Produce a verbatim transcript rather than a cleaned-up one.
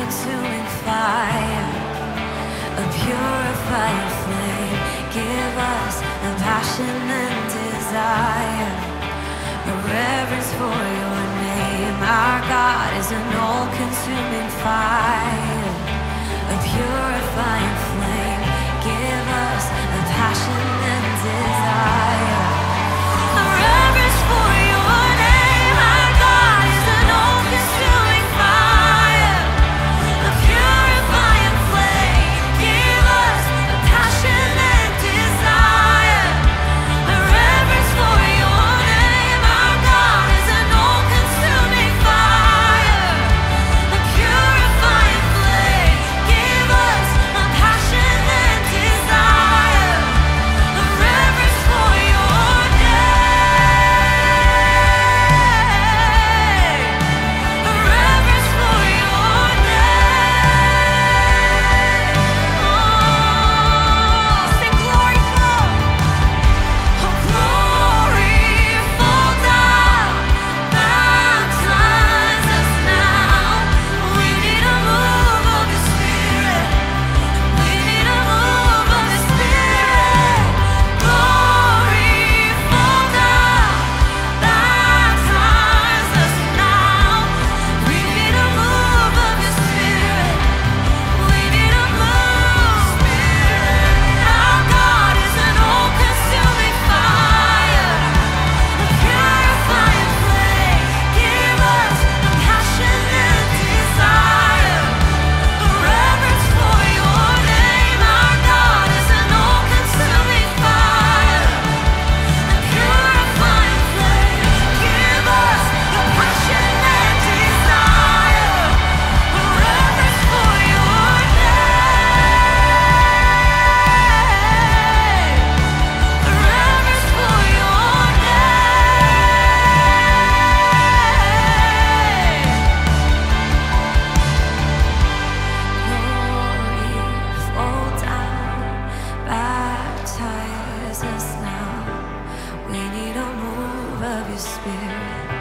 all-consuming fire, a purifying flame. Give us a passion and desire, a reverence for your name. Our God is an all-consuming fire, a purifying flame. Give us a passion and desire, a reverence for your name. Our God is an all-consuming fire, a purifying flame. Give us a passion and desire, a reverence for your name. Our God is an all-consuming fire, a purifying flame. Give us a passion and desire, a reverence for your name, a reverence for your name. Oh, sing glory fall, oh glory fall down, baptize us now. We need a move of the Spirit. We need a move of the Spirit. Glory fall down, baptize us now. We need a move of the Spirit. We need a move, Spirit. Our God is an all-consuming fire, a purifying flame. Give us a passion and desire, a reverence for your name. Our God is an all-consuming fire, a purifying flame. Give us a passion and desire, a reverence for your name, a reverence for your name. Glory fall down, baptize us now. We need a move of your Spirit.